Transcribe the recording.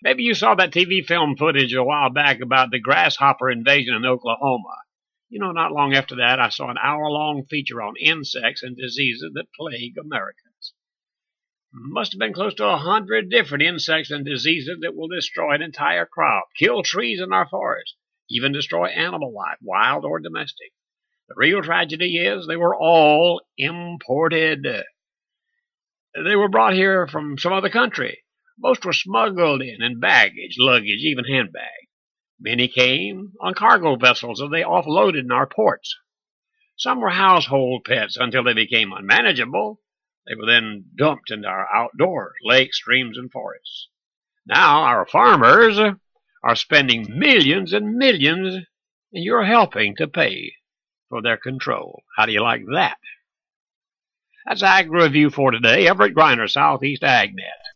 Maybe you saw that TV film footage a while back about the grasshopper invasion in Oklahoma. Not long after that, I saw an hour-long feature on insects and diseases that plague Americans. Must have been close to 100 different insects and diseases that will destroy an entire crop, kill trees in our forests, even destroy animal life, wild or domestic. The real tragedy is they were all imported. They were brought here from some other country. Most were smuggled in baggage, luggage, even handbags. Many came on cargo vessels as they offloaded in our ports. Some were household pets until they became unmanageable. They were then dumped into our outdoors, lakes, streams, and forests. Now our farmers are spending millions and millions, and you're helping to pay for their control. How do you like that? That's Ag Review for today. Everett Griner, Southeast AgNet.